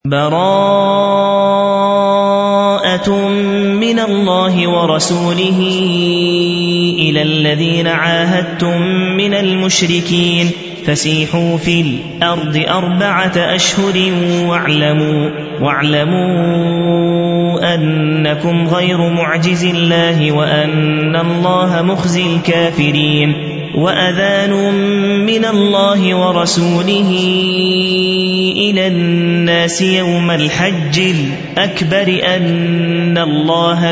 براءة من الله ورسوله إلى الذين عاهدتم من المشركين فسيحوا في الأرض 4 أشهر واعلموا أنكم غير معجز الله وأن الله مخزي الكافرين وأذان من الله ورسوله إلى الناس يوم الحج الأكبر أن الله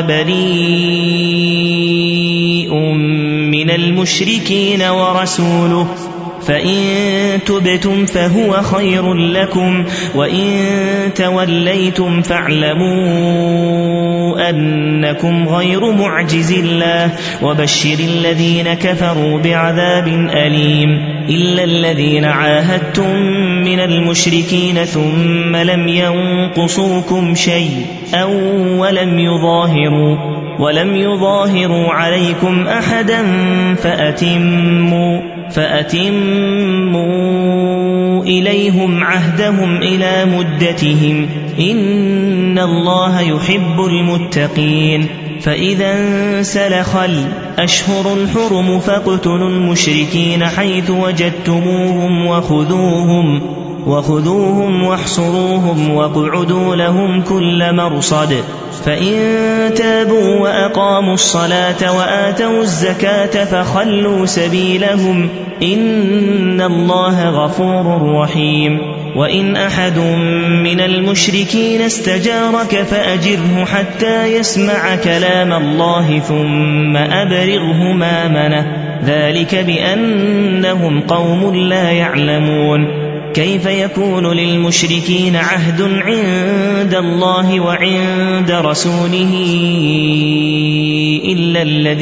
بريء من المشركين ورسوله فإن تبتم فهو خير لكم وإن توليتم فاعلموا أنكم غير معجز الله وبشر الذين كفروا بعذاب أليم إلا الذين عاهدتم من المشركين ثم لم ينقصوكم شيئا ولم يظاهروا عليكم أحدا فأتموا إليهم عهدهم إلى مدتهم إن الله يحب المتقين فإذا انسلخ الأشهر الحرم فاقتلوا المشركين حيث وجدتموهم وخذوهم واحصروهم واقعدوا لهم كل مرصد فإن تابوا وأقاموا الصلاة وآتوا الزكاة فخلوا سبيلهم إن الله غفور رحيم وإن أحد من المشركين استجارك فأجره حتى يسمع كلام الله ثم أبلغه مأمنه ذلك بأنهم قوم لا يعلمون كيف يكون للمشركين عهد عند الله وعند رسوله إلا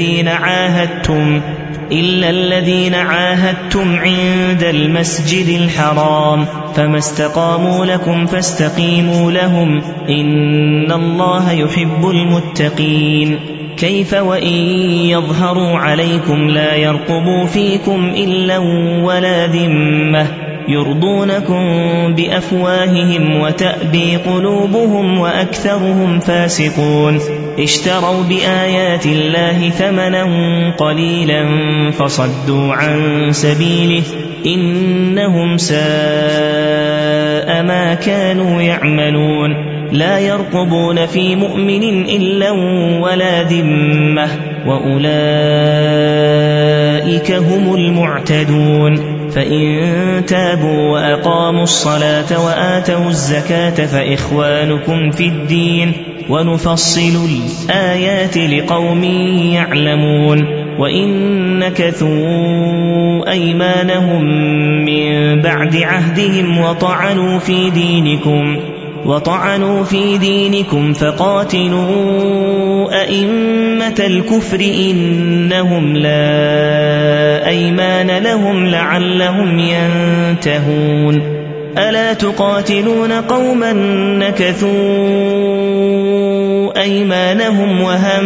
الذين عاهدتم عند المسجد الحرام فما استقاموا لكم فاستقيموا لهم إن الله يحب المتقين كيف وإن يظهروا عليكم لا يرقبوا فيكم إلا ولا ذمة يرضونكم بأفواههم وتأبي قلوبهم وأكثرهم فاسقون اشتروا بآيات الله ثمنا قليلا فصدوا عن سبيله إنهم ساء ما كانوا يعملون لا يرقبون في مؤمن إلا ولا ذمة وأولئك هم المعتدون فإن تابوا وأقاموا الصلاة وآتوا الزكاة فإخوانكم في الدين ونفصل الآيات لقوم يعلمون وإن نكثوا أيمانهم من بعد عهدهم وطعنوا في دينكم فقاتلوا أئمة الكفر إنهم لا أيمان لهم لعلهم ينتهون ألا تقاتلون قوما نكثوا أيمانهم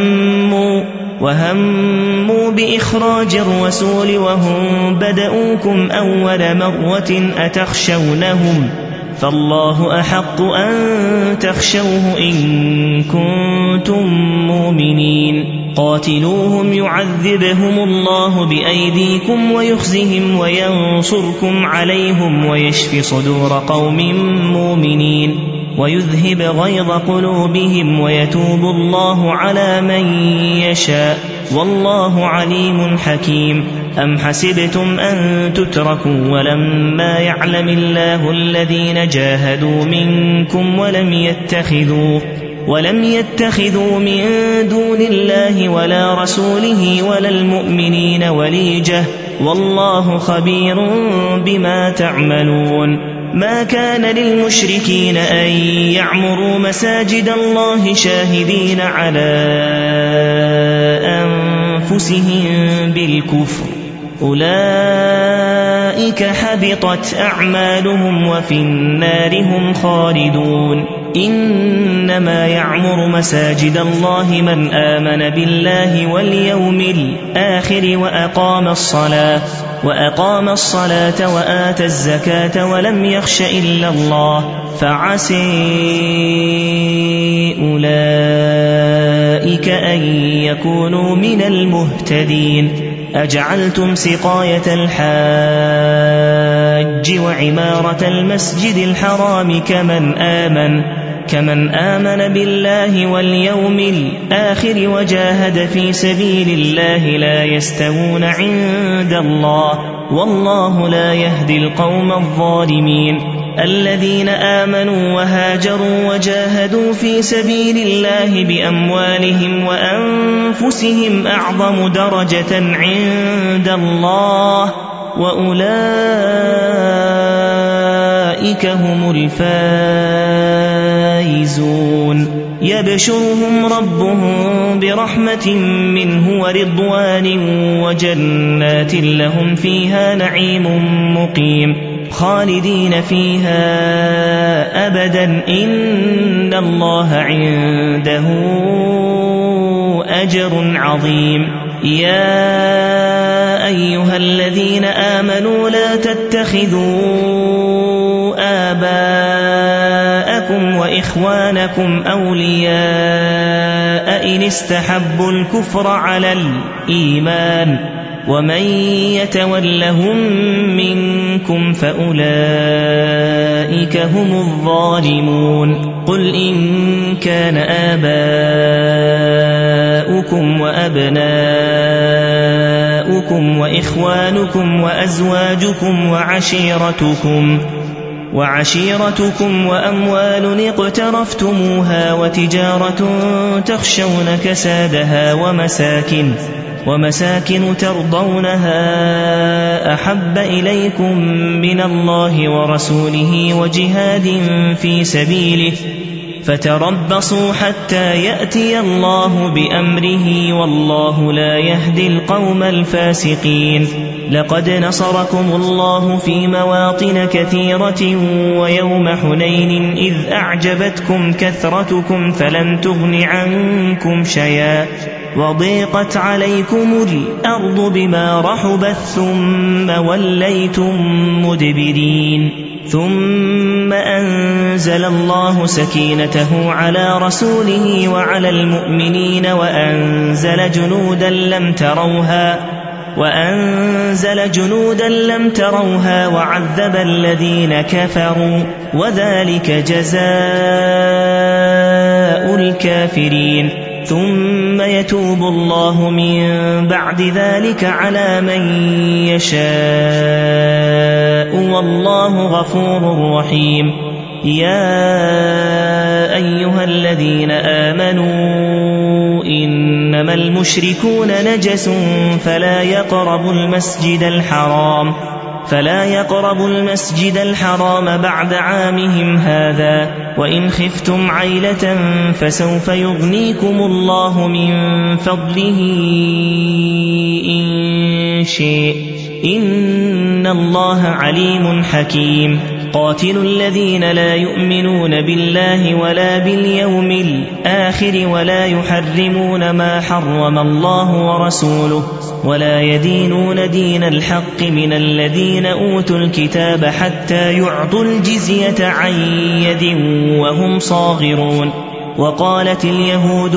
وهموا بإخراج الرسول وهم بدؤوكم أول مرة أتخشونهم فالله أحق أن تخشوه إن كنتم مؤمنين قاتلوهم يعذبهم الله بأيديكم ويخزهم وينصركم عليهم ويشفي صدور قوم مؤمنين ويذهب غيظ قلوبهم ويتوب الله على من يشاء والله عليم حكيم أم حسبتم أن تتركوا ولما يعلم الله الذين جاهدوا منكم ولم يتخذوا من دون الله ولا رسوله ولا المؤمنين وليجة والله خبير بما تعملون ما كان للمشركين أن يعمروا مساجد الله شاهدين على أنفسهم بالكفر أولئك حبطت أعمالهم وفي النار هم خالدون إنما يعمر مساجد الله من آمن بالله واليوم الآخر وأقام الصلاة وآتى الزكاة ولم يخش إلا الله فعسى أولئك أن يكونوا من المهتدين. أجعلتم سقاية الحاج وعمارة المسجد الحرام كمن آمن بالله واليوم الآخر وجاهد في سبيل الله لا يستوون عند الله والله لا يهدي القوم الظالمين. الذين آمنوا وهاجروا وجاهدوا في سبيل الله بأموالهم وأنفسهم أعظم درجة عند الله وأولئك هم الفائزون. يبشرهم ربهم برحمة منه ورضوان وجنات لهم فيها نعيم مقيم خالدين فيها أبدا إن الله عنده أجر عظيم. يا أيها الذين آمنوا لا تتخذوا آباءكم وإخوانكم أولياء إن استحبوا الكفر على الإيمان ومن يتولهم منكم فأولئك هم الظالمون. قل إن كان آباؤكم وأبناؤكم وإخوانكم وأزواجكم وعشيرتكم وأموال اقترفتموها وتجارة تخشون كسادها ومساكن ترضونها أحب إليكم من الله ورسوله وجهاد في سبيله فتربصوا حتى يأتي الله بأمره والله لا يهدي القوم الفاسقين. لقد نصركم الله في مواطن كثيرة ويوم حنين إذ أعجبتكم كثرتكم فلم تغن عنكم شيئا وضيقت عليكم الأرض بما رحبت ثم وليتم مدبرين. ثم أنزل الله سكينته على رسوله وعلى المؤمنين وأنزل جنودا لم تروها وعذب الذين كفروا وذلك جزاء الكافرين. ثم يتوب الله من بعد ذلك على من يشاء والله غفور رحيم. يا أيها الذين آمنوا إنما المشركون نجس فلا يقربوا المسجد الحرام بعد عامهم هذا وإن خفتم عيلة فسوف يغنيكم الله من فضله إن شاء إن الله عليم حكيم. قاتلوا الذين لا يؤمنون بالله ولا باليوم الآخر ولا يحرمون ما حرم الله ورسوله ولا يدينون دين الحق من الذين أوتوا الكتاب حتى يعطوا الجزية عن يد وهم صاغرون. وقالت اليهود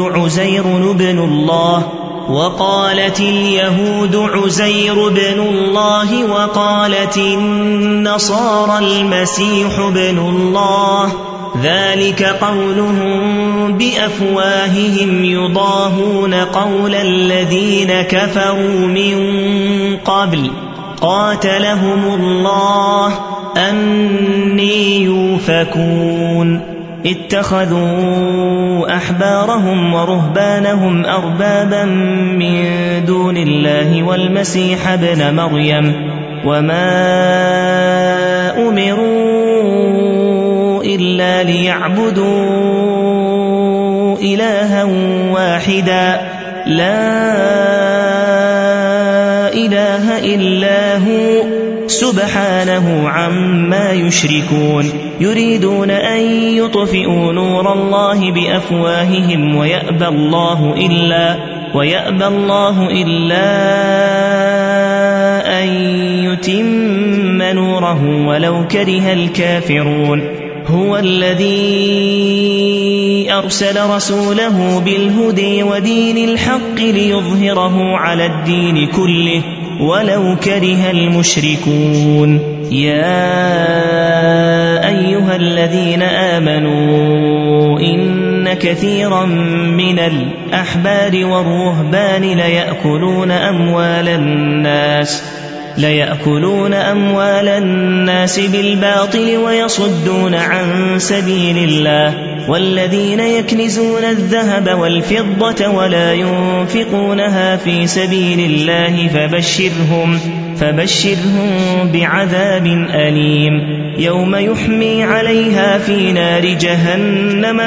عزير بن الله وقالت النصارى المسيح بن الله ذلك قولهم بأفواههم يضاهون قول الذين كفروا من قبل قاتلهم الله أني يؤفكون. اتخذوا أحبارهم ورهبانهم أربابا من دون الله والمسيح ابن مريم وما أمروا إلا ليعبدوا إلها واحدا لا إله إلا هو سبحانه عما يشركون. يريدون أن يطفئوا نور الله بأفواههم ويأبى الله إلا أن يتم نوره ولو كره الكافرون. هو الذي أرسل رسوله بالهدى ودين الحق ليظهره على الدين كله ولو كره المشركون. يا أيها الذين آمنوا إن كثيرا من الأحبار والرهبان ليأكلون أموال الناس بالباطل ويصدون عن سبيل الله، والذين يكنزون الذهب والفضة ولا ينفقونها في سبيل الله فبشرهم بعذاب أليم. يوم يحمي عليها في نار جهنم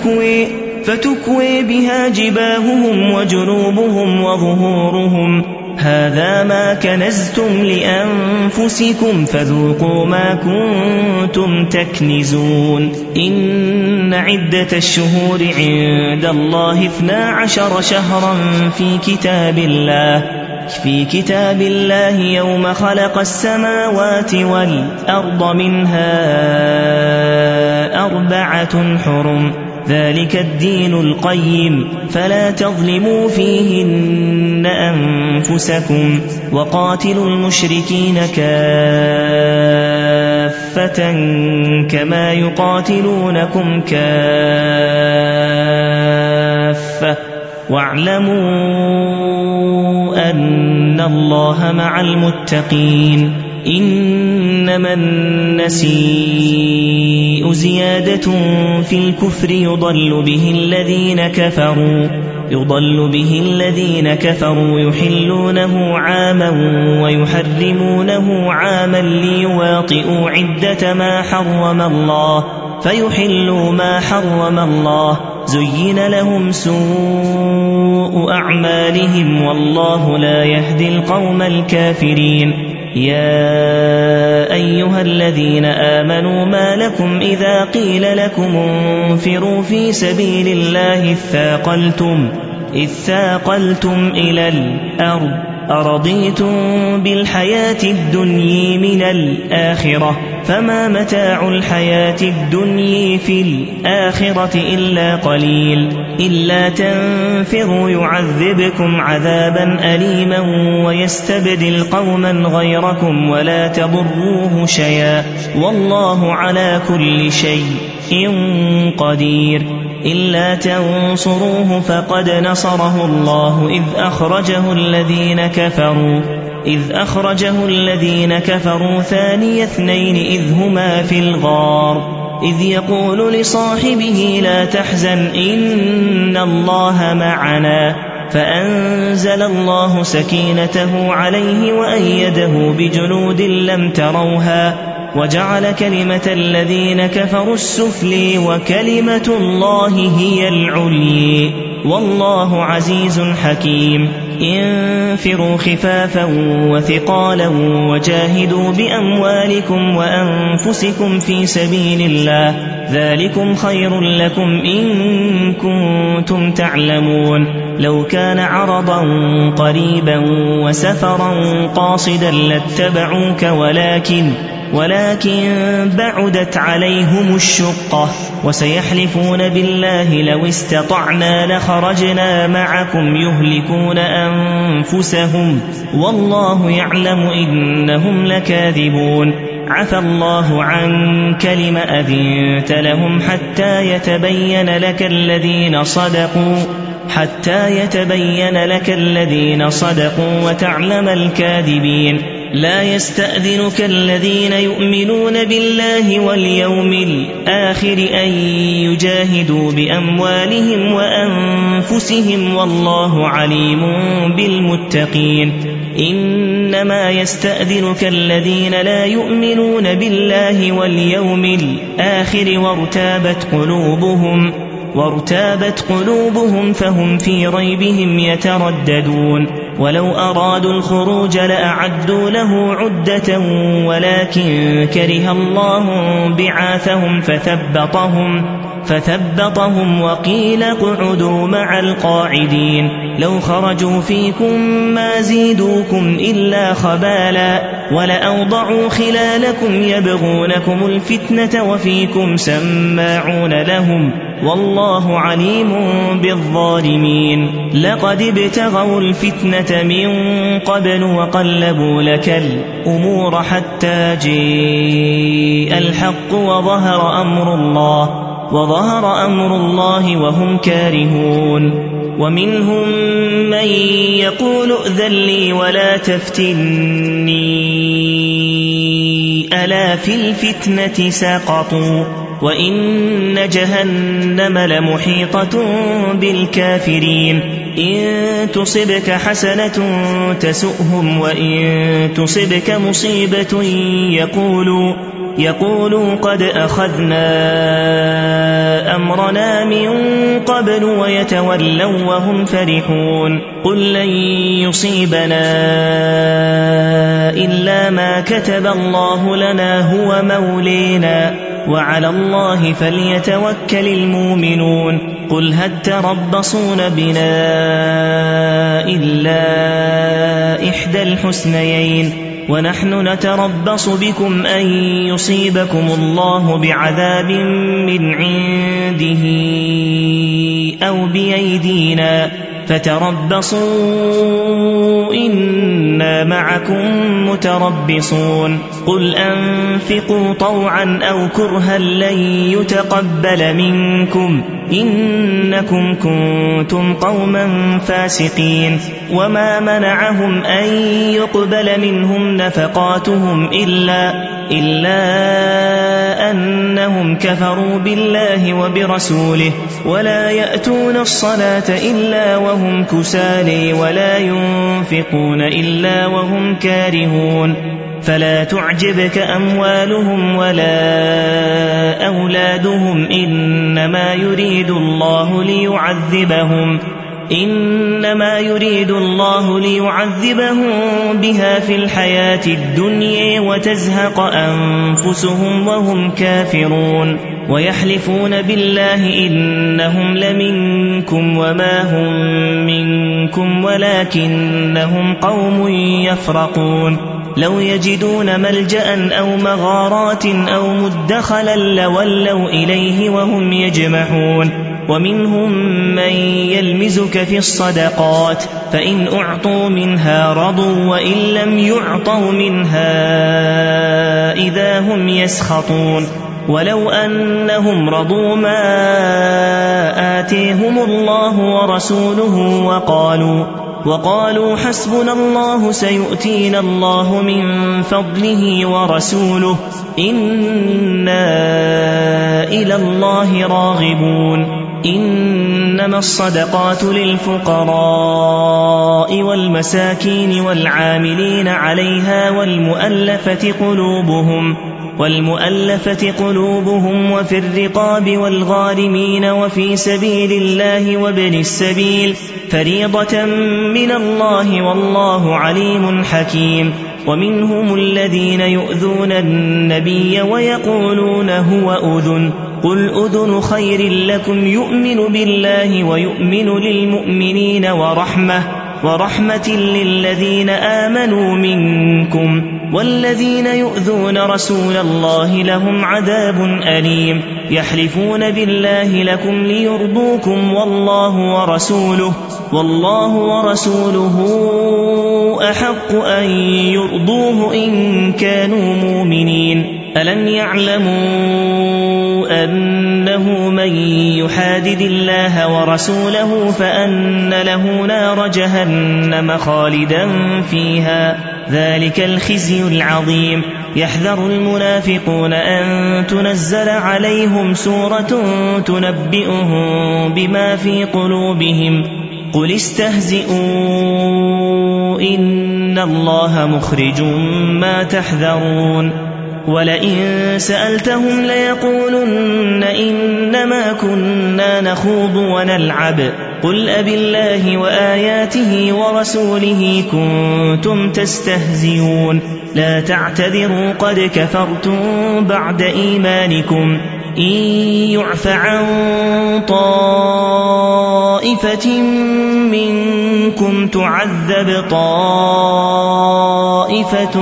فتكوي بها جباههم وجنوبهم وظهورهم، هذا ما كنزتم لأنفسكم فذوقوا ما كنتم تكنزون. إن عدة الشهور عند الله 12 شهرا في كتاب الله يوم خلق السماوات والأرض منها 4 حرم، ذلك الدين القيم، فلا تظلموا فيهن أنفسكم، وقاتلوا المشركين كافة كما يقاتلونكم كافة، واعلموا أن الله مع المتقين. إنما النسيء زيادة في الكفر يضل به الذين كفروا يحلونه عاما ويحرمونه عاما ليواطئوا عدة ما حرم الله فيحلوا ما حرم الله، زين لهم سوء أعمالهم والله لا يهدي القوم الكافرين. يا أيها الذين آمنوا ما لكم إذا قيل لكم انفروا في سبيل الله إذ ثاقلتم إلى الأرض أرضيتم بالحياة الدنيا من الآخرة، فما متاع الحياة الدنيا في الآخرة إلا قليل. إلا تنفروا يعذبكم عذابا أليما ويستبدل قوما غيركم ولا تضروه شيئا والله على كل شيء قدير. إلا تنصروه فقد نصره الله إذ أخرجه الذين كفروا ثاني اثنين إذ هما في الغار إذ يقول لصاحبه لا تحزن إن الله معنا، فأنزل الله سكينته عليه وأيده بجنود لم تروها وجعل كلمة الذين كفروا السفلي وكلمة الله هي العليا والله عزيز حكيم. انفروا خفافا وثقالا وجاهدوا بأموالكم وأنفسكم في سبيل الله، ذلكم خير لكم إن كنتم تعلمون. لو كان عرضا قريبا وسفرا قاصدا لاتبعوك ولكن بعدت عليهم الشقة وسيحلفون بالله لو استطعنا لخرجنا معكم يهلكون أنفسهم والله يعلم إنهم لكاذبون. عفى الله عنك لم أذنت لهم حتى يتبين لك الذين صدقوا وتعلم الكاذبين. لا يستأذنك الذين يؤمنون بالله واليوم الآخر أن يجاهدوا بأموالهم وأنفسهم والله عليم بالمتقين. إنما يستأذنك الذين لا يؤمنون بالله واليوم الآخر وارتابت قلوبهم فهم في ريبهم يترددون. ولو أرادوا الخروج لأعدوا له عدة ولكن كره الله بعاثهم فثبطهم وقيل اقعدوا مع القاعدين لو خرجوا فيكم ما زيدوكم إلا خبالا ولأوضعوا خلالكم يبغونكم الفتنة وفيكم سماعون لهم والله عليم بالظالمين لقد ابتغوا الفتنة من قبل وقلبوا لك الأمور حتى جاء الحق وظهر أمر الله وهم كارهون ومنهم من يقول ائذن لي ولا تفتني ألا في الفتنة سقطوا وإن جهنم لمحيطة بالكافرين إن تصبك حسنة تسؤهم وإن تصبك مصيبة يقولوا قد أخذنا أمرنا من قبل ويتولوا وهم فرحون قل لن يصيبنا إلا ما كتب الله لنا هو مولينا وعلى الله فليتوكل المؤمنون قل هل تربصون بنا إلا إحدى الحسنيين ونحن نتربص بكم أن يصيبكم الله بعذاب من عنده أو بأيدينا فتربصوا إنا معكم متربصون قل أنفقوا طوعا أو كرها لن يتقبل منكم إنكم كنتم قوما فاسقين وما منعهم أن يقبل منهم نفقاتهم إلا أنهم كفروا بالله وبرسوله ولا يأتون الصلاة إلا وهم كسالى ولا ينفقون إلا وهم كارهون فلا تعجبك أموالهم ولا أولادهم إنما يريد الله ليعذبهم بها في الحياة الدنيا وتزهق أنفسهم وهم كافرون ويحلفون بالله إنهم لمنكم وما هم منكم ولكنهم قوم يفرقون لو يجدون ملجأ أو مغارات أو مدخلا لولوا إليه وهم يجمحون ومنهم من يلمزك في الصدقات فإن أعطوا منها رضوا وإن لم يعطوا منها إذا هم يسخطون ولو أنهم رضوا ما آتيهم الله ورسوله وقالوا حسبنا الله سيؤتينا الله من فضله ورسوله إنا إلى الله راغبون إنما الصدقات للفقراء والمساكين والعاملين عليها والمؤلفة قلوبهم وفي الرقاب والغارمين وفي سبيل الله وابن السبيل فريضة من الله والله عليم حكيم ومنهم الذين يؤذون النبي ويقولون هو أذن قل أذن خير لكم يؤمن بالله ويؤمن للمؤمنين ورحمة للذين آمنوا منكم والذين يؤذون رسول الله لهم عذاب أليم يحلفون بالله لكم ليرضوكم والله ورسوله أحق أن يرضوه إن كانوا مؤمنين ألم يعلموا أنه من يحادد الله ورسوله فأن له نار جهنم خالدا فيها ذلك الخزي العظيم يحذر المنافقون أن تنزل عليهم سورة تنبئهم بما في قلوبهم قل استهزئوا إن الله مخرج ما تحذرون ولئن سألتهم ليقولن إنما كنا نخوض ونلعب قل أبالله وآياته ورسوله كنتم تستهزئون لا تعتذروا قد كفرتم بعد إيمانكم إن يعف عن طائفة منكم تعذب طائفة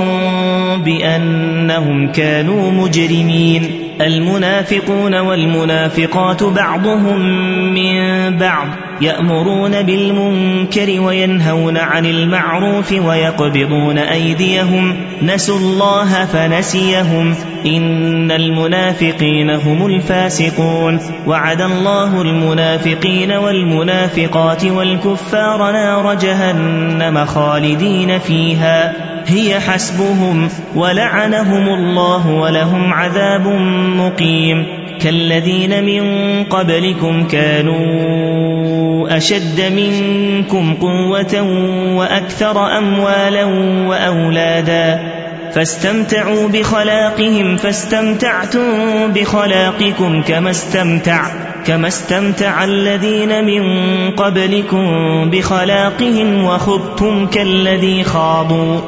بأنهم كانوا مجرمين المنافقون والمنافقات بعضهم من بعض يأمرون بالمنكر وينهون عن المعروف ويقبضون أيديهم نسوا الله فنسيهم إن المنافقين هم الفاسقون وعد الله المنافقين والمنافقات والكفار نار جهنم خالدين فيها هي حسبهم ولعنهم الله ولهم عذاب مقيم كالذين من قبلكم كانوا أشد منكم قوة وأكثر أموالا وأولادا فاستمتعوا بخلاقهم فاستمتعتم بخلاقكم كما استمتع الذين من قبلكم بخلاقهم وخضتم كالذي خاضوا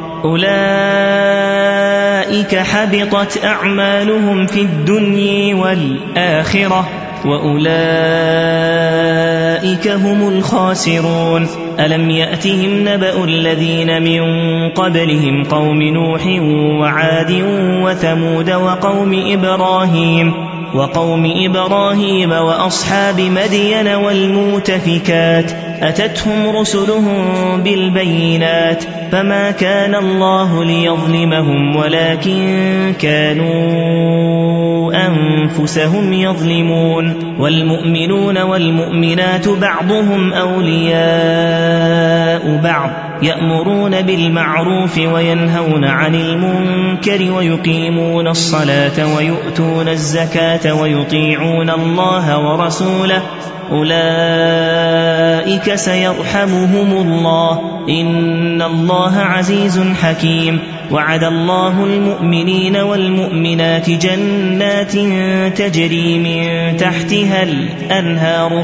أولئك حبطت أعمالهم في الدنيا والآخرة وأولئك هم الخاسرون ألم يأتهم نبأ الذين من قبلهم قوم نوح وعاد وثمود وقوم إبراهيم وأصحاب مدين والمؤتفكات أتتهم رسلهم بالبينات فما كان الله ليظلمهم ولكن كانوا أنفسهم يظلمون والمؤمنون والمؤمنات بعضهم أولياء بعض يأمرون بالمعروف وينهون عن المنكر ويقيمون الصلاة ويؤتون الزكاة ويطيعون الله ورسوله أولئك سيرحمهم الله إن الله عزيز حكيم وعد الله المؤمنين والمؤمنات جنات تجري من تحتها الأنهار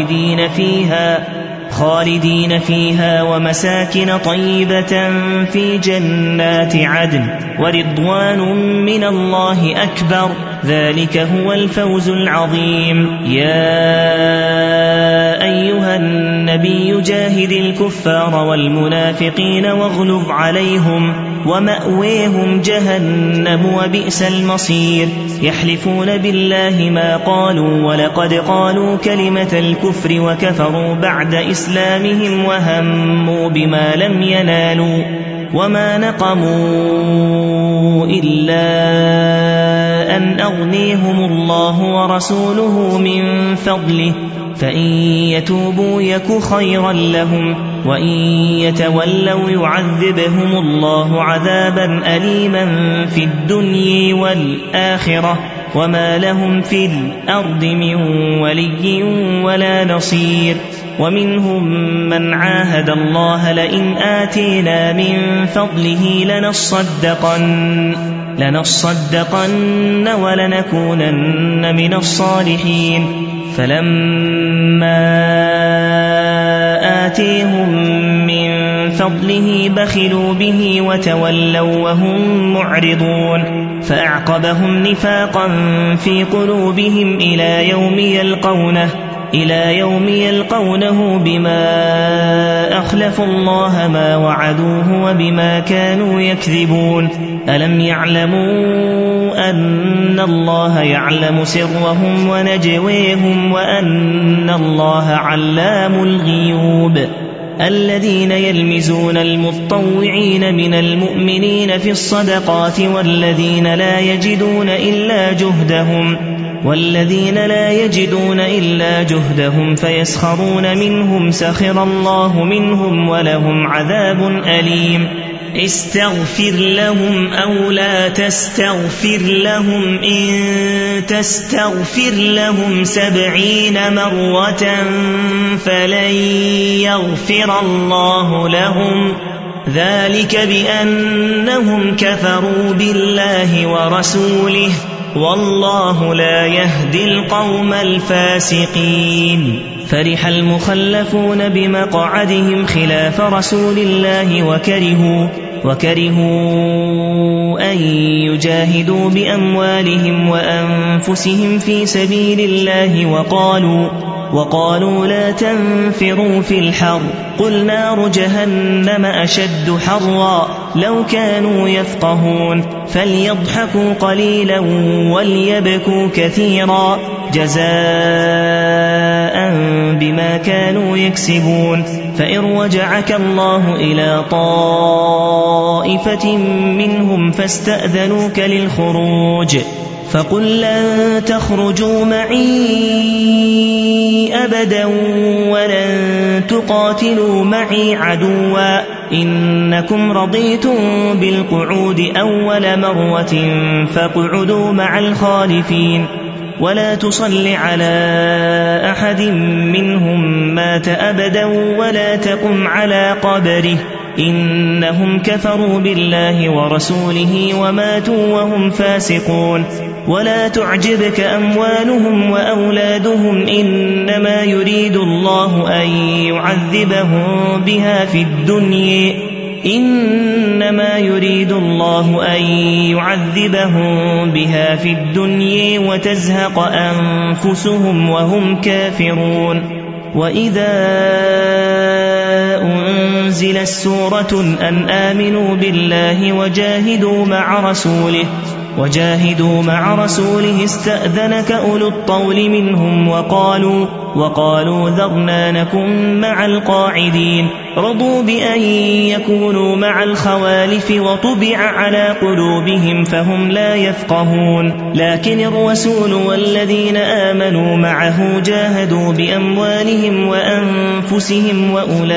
خالدين فيها ومساكن طيبة في جنات عدن ورضوان من الله أكبر ذلك هو الفوز العظيم يا أيها النبي جاهد الكفار والمنافقين واغلظ عليهم ومأويهم جهنم وبئس المصير يحلفون بالله ما قالوا ولقد قالوا كلمة الكفر وكفروا بعد إسلامهم وهموا بما لم ينالوا وما نقموا إلا أن أغنيهم الله ورسوله من فضله فإن يتوبوا يك خيرا لهم وإن يتولوا يعذبهم الله عذابا أليما في الدنيا والآخرة وما لهم في الأرض من ولي ولا نصير ومنهم من عاهد الله لئن آتينا من فضله لنصدقن ولنكونن من الصالحين فلما آتيهم من فضله بخلوا به وتولوا وهم معرضون فأعقبهم نفاقا في قلوبهم إلى يوم يلقونه بما أخلفوا الله ما وعدوه وبما كانوا يكذبون ألم يعلموا أن الله يعلم سرهم ونجويهم وأن الله علام الغيوب الذين يلمزون المتطوعين من المؤمنين في الصدقات والذين لا يجدون إلا جهدهم فيسخرون منهم سخر الله منهم ولهم عذاب أليم استغفر لهم أو لا تستغفر لهم إن تستغفر لهم 70 مرة فلن يغفر الله لهم ذلك بأنهم كفروا بالله ورسوله والله لا يهدي القوم الفاسقين. فرح المخلفون بمقعدهم خلاف رسول الله وكرهوا أن يجاهدوا بأموالهم وأنفسهم في سبيل الله وقالوا لا تنفروا في الحر قل نار جهنم أشد حرا لو كانوا يفقهون فليضحكوا قليلا وليبكوا كثيرا جزاء بما كانوا يكسبون. فإن رجعك الله إلى طائفة منهم فاستأذنوك للخروج فقل لن تخرجوا معي أبدا ولن تقاتلوا معي عدوا إنكم رضيتم بالقعود أول مرة فاقعدوا مع الخالفين ولا تصل على أحد منهم مات أبدا ولا تقم على قبره إنهم كفروا بالله ورسوله وماتوا وهم فاسقون. ولا تعجبك أموالهم وأولادهم إنما يريد الله أن يعذبهم بها في الدنيا وتزهق أنفسهم وهم كافرون. وإذا أنزلت سورة أن آمنوا بالله وجاهدوا مع رسوله استأذنك أولو الطول منهم وقالوا ذرنا نكن مع القاعدين رضوا بأن يكونوا مع الخوالف وطبع على قلوبهم فهم لا يفقهون. لكن الرسول والذين آمنوا معه جاهدوا بأموالهم وأنفسهم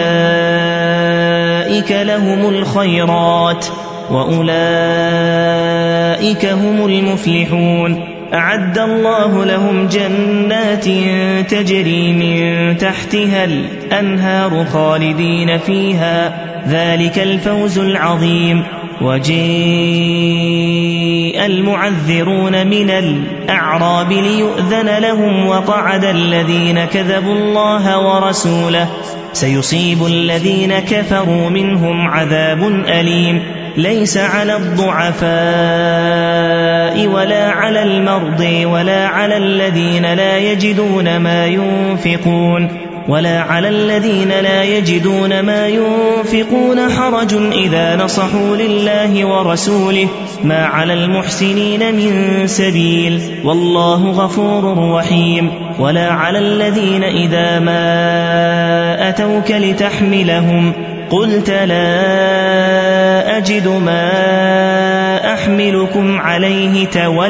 وأولئك لهم الخيرات وأولئك هم المفلحون. أعد الله لهم جنات تجري من تحتها الأنهار خالدين فيها ذلك الفوز العظيم. وجاء المعذرون من الأعراب ليؤذن لهم وقعد الذين كذبوا الله ورسوله سيصيب الذين كفروا منهم عذاب أليم. ليس على الضعفاء ولا على المرضى ولا على الذين لا يجدون ما ينفقون حرج إذا نصحوا لله ورسوله ما على المحسنين من سبيل والله غفور رحيم. ولا على الذين إذا ما أتوك لتحملهم قلت لا أجد ما أحملكم عليه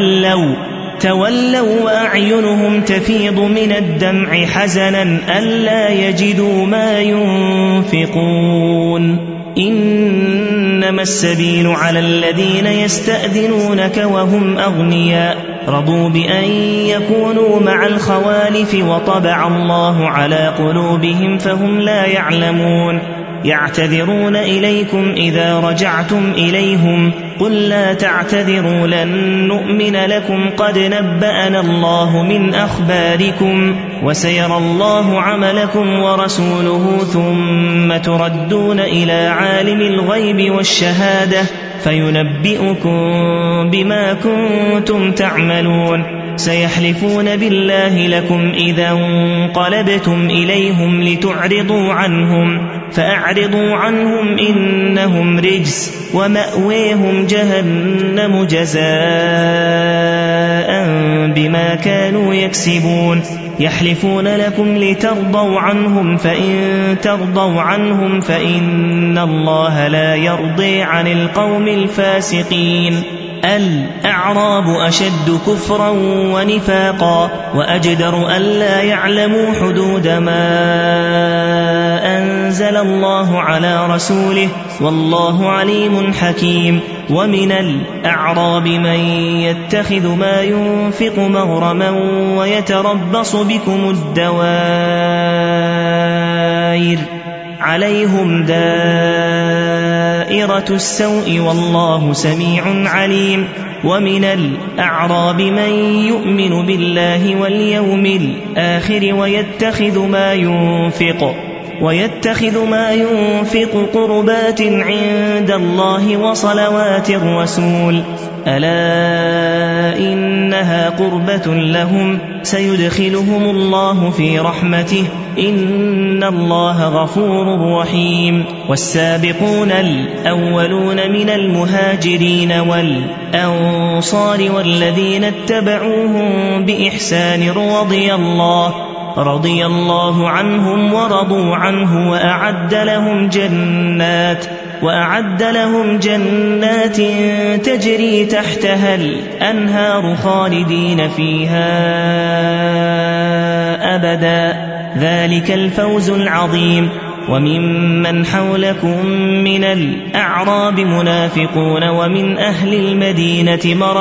تولوا وأعينهم تفيض من الدمع حزنا ألا يجدوا ما ينفقون. إنما السبيل على الذين يستأذنونك وهم أغنياء رضوا بأن يكونوا مع الخوالف وطبع الله على قلوبهم فهم لا يعلمون. يعتذرون إليكم إذا رجعتم إليهم قل لا تعتذروا لن نؤمن لكم قد نبأنا الله من أخباركم وسيرى الله عملكم ورسوله ثم تردون إلى عالم الغيب والشهادة فينبئكم بما كنتم تعملون. سيحلفون بالله لكم إذا انقلبتم إليهم لتعرضوا عنهم فأعرضوا عنهم إنهم رجس ومأويهم جهنم جزاء بما كانوا يكسبون. يحلفون لكم لترضوا عنهم فإن ترضوا عنهم فإن الله لا يرضي عن القوم الفاسقين. الأعراب أشد كفرا ونفاقا وأجدر ألا يعلموا حدود ما أنزل الله على رسوله والله عليم حكيم. ومن الأعراب من يتخذ ما ينفق مغرما ويتربص بكم الدوائر عليهم دائرة السوء والله سميع عليم. ومن الأعراب من يؤمن بالله واليوم الآخر ويتخذ ما ينفق قربات عند الله وصلوات الرسول ألا إنها قربة لهم سيدخلهم الله في رحمته إن الله غفور رحيم. والسابقون الأولون من المهاجرين والأنصار والذين اتبعوهم بإحسان رضي الله عنهم ورضوا عنه وأعد لهم جنات تجري تحتها الأنهار خالدين فيها أبدا ذلك الفوز العظيم. وممن حولكم من الأعراب منافقون ومن أهل المدينة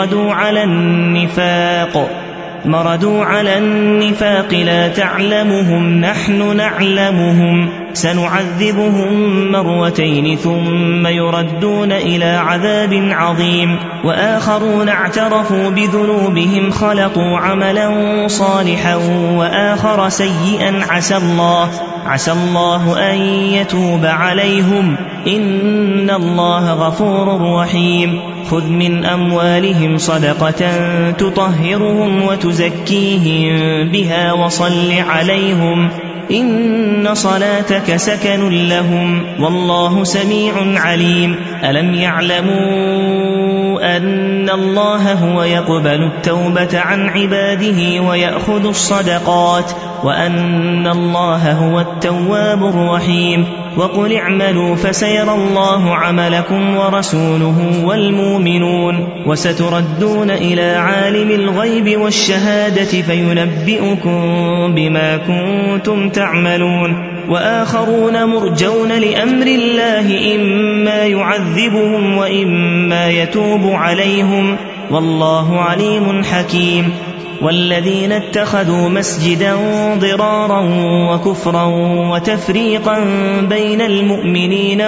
مردوا على النفاق لا تعلمهم نحن نعلمهم سنعذبهم مرتين ثم يردون إلى عذاب عظيم. وآخرون اعترفوا بذنوبهم خلقوا عملا صالحا وآخر سيئا عسى الله أن يتوب عليهم إن الله غفور رحيم. خذ من أموالهم صدقة تطهرهم وتزكيهم بها وصل عليهم إن صلاتك سكن لهم والله سميع عليم. ألم يعلموا أن الله هو يقبل التوبة عن عباده ويأخذ الصدقات وأن الله هو التواب الرحيم. وقل اعملوا فسيرى الله عملكم ورسوله والمؤمنون وستردون إلى عالم الغيب والشهادة فينبئكم بما كنتم تعملون. وآخرون مرجون لأمر الله إما يعذبهم وإما يتوب عليهم والله عليم حكيم. والذين اتخذوا مسجدا ضرارا وكفرا وتفريقا بين المؤمنين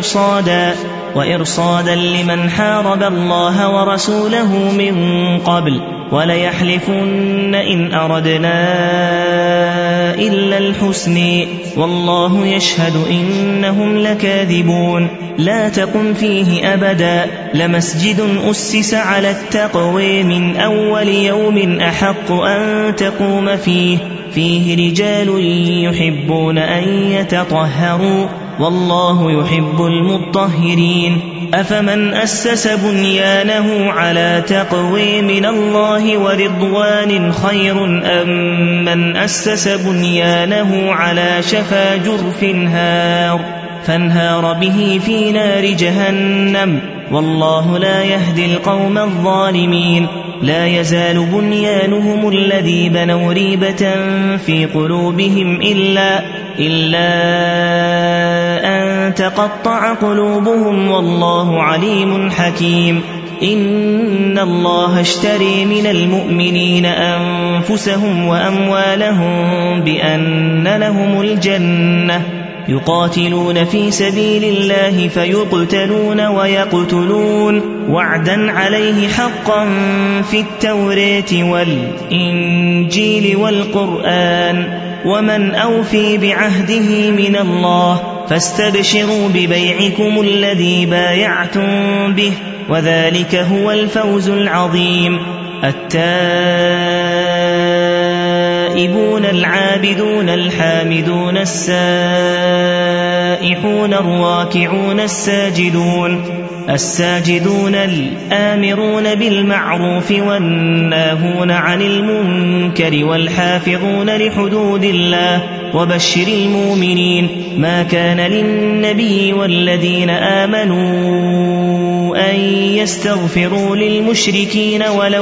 وإرصادا لمن حارب الله ورسوله من قبل وليحلفن إن أردنا إلا الحسن والله يشهد إنهم لكاذبون. لا تقم فيه أبدا لمسجد أسس على التقوى من أول يوم أحق أن تقوم فيه رجال يحبون أن يتطهروا والله يحب المطهرين. أفمن أسس بنيانه على تقوى من الله ورضوان خير أم من أسس بنيانه على شفا جرف فانهار به في نار جهنم والله لا يهدي القوم الظالمين. لا يزال بنيانهم الذي بنوا ريبة في قلوبهم إلا أن تقطع قلوبهم والله عليم حكيم. إن الله اشتري من المؤمنين أنفسهم وأموالهم بأن لهم الجنة يقاتلون في سبيل الله فيقتلون ويقتلون وعدا عليه حقا في التوراة والإنجيل والقرآن ومن أوفي بعهده من الله فاستبشروا ببيعكم الذي بايعتم به وذلك هو الفوز العظيم. التائبون العابدون الحامدون السائحون الراكعون الساجدون الآمرون بالمعروف والناهون عن المنكر والحافظون لحدود الله وبشر المؤمنين. ما كان للنبي والذين آمنوا أن يستغفروا للمشركين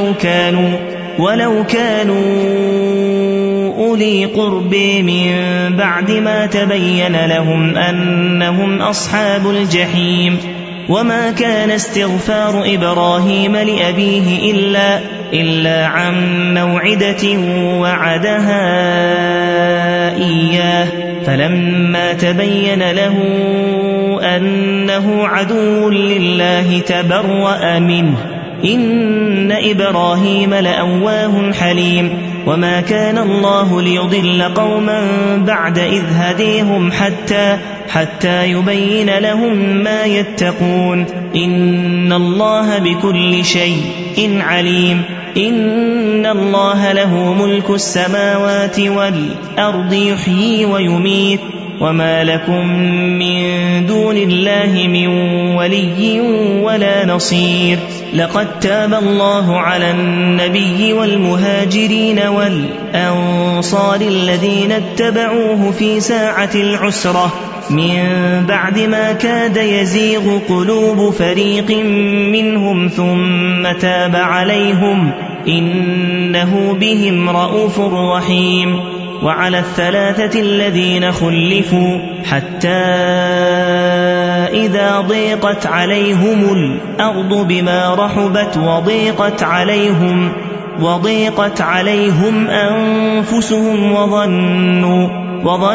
ولو كانوا أولي قرب من بعد ما تبين لهم أنهم أصحاب الجحيم. وما كان استغفار إبراهيم لأبيه إلا عن موعدة وعدها إياه فلما تبين له أنه عدو لله تبرأ منه إن إبراهيم لأواه حليم وما كان الله ليضل قوما بعد إذ هديهم حتى يبين لهم ما يتقون إن الله بكل شيء عليم إن الله له ملك السماوات والأرض يحيي ويميت وما لكم من دون الله من ولي ولا نصير لقد تاب الله على النبي والمهاجرين والأنصار الذين اتبعوه في ساعة العسرة من بعد ما كاد يزيغ قلوب فريق منهم ثم تاب عليهم إنه بهم رءوف رحيم وعلى الثلاثة الذين خلفوا حتى إذا ضيقت عليهم الأرض بما رحبت وضيقت عليهم أنفسهم وظنوا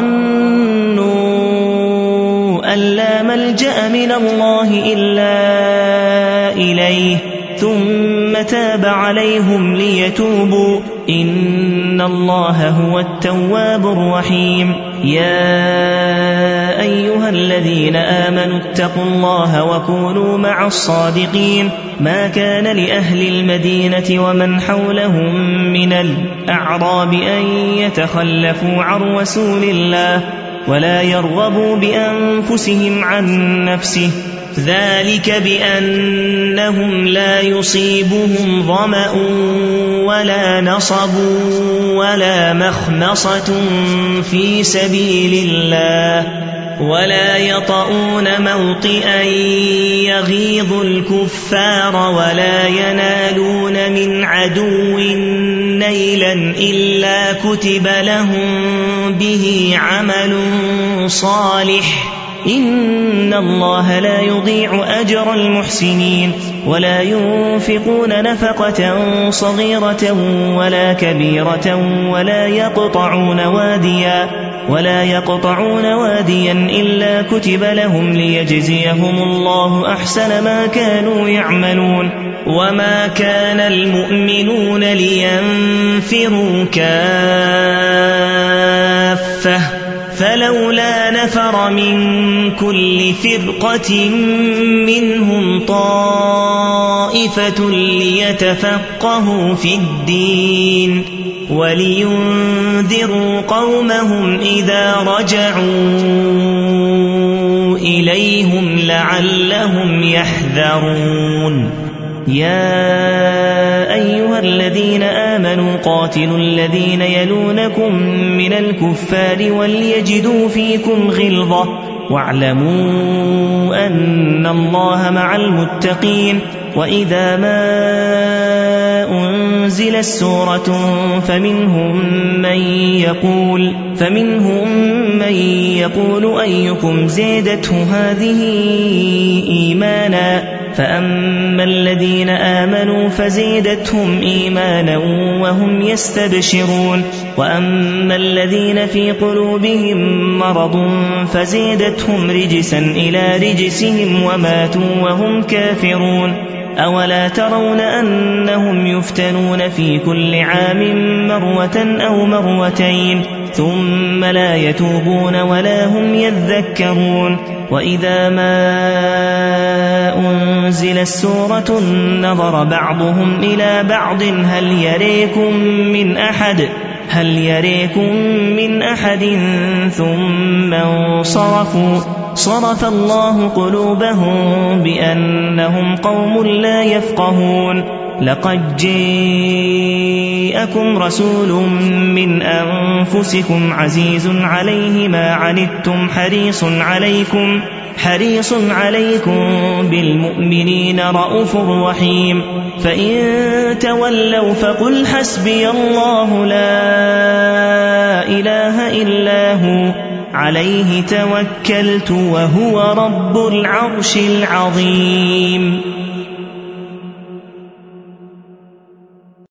أن لا ملجأ من الله إلا إليه ثم تاب عليهم ليتوبوا إن الله هو التواب الرحيم يا أيها الذين آمنوا اتقوا الله وكونوا مع الصادقين ما كان لأهل المدينة ومن حولهم من الأعراب أن يتخلفوا عن رسول الله ولا يرغبوا بأنفسهم عن نفسه ذلك بأنهم لا يصيبهم ظمأ ولا نصب ولا مخمصة في سبيل الله ولا يطؤون موطئا يغيظ الكفار ولا ينالون من عدو نيلا إلا كتب لهم به عمل صالح إن الله لا يضيع أجر المحسنين ولا ينفقون نفقة صغيرة ولا كبيرة ولا يقطعون واديا إلا كتب لهم ليجزيهم الله أحسن ما كانوا يعملون وما كان المؤمنون لينفروا كافة فلولا نفر من كل فرقة منهم طائفة ليتفقهوا في الدين ولينذروا قومهم إذا رجعوا إليهم لعلهم يحذرون يا أيها الذين آمنوا قاتلوا الذين يلونكم من الكفار وليجدوا فيكم غلظة واعلموا أن الله مع المتقين وإذا ما أنزلت سورة فمنهم من يقول أيكم زادته هذه إيمانا فأما الذين آمنوا فزيدتهم إيمانا وهم يستبشرون وأما الذين في قلوبهم مرض فزيدتهم رجسا إلى رجسهم وماتوا وهم كافرون أولا ترون أنهم يفتنون في كل عام مرة أو مرتين ثم لا يتوبون ولا هم يذكرون وإذا ما أنزل السورة نظر بعضهم إلى بعض هل يريكم من أحد ثم انصرفوا صرف الله قلوبهم بأنهم قوم لا يفقهون لقد جاءكم رسول من أنفسكم عزيز عليه ما عنتم حريص عليكم بالمؤمنين رءوف رحيم فإن تولوا فقل حسبي الله لا إله إلا هو عليه توكلت وهو رب العرش العظيم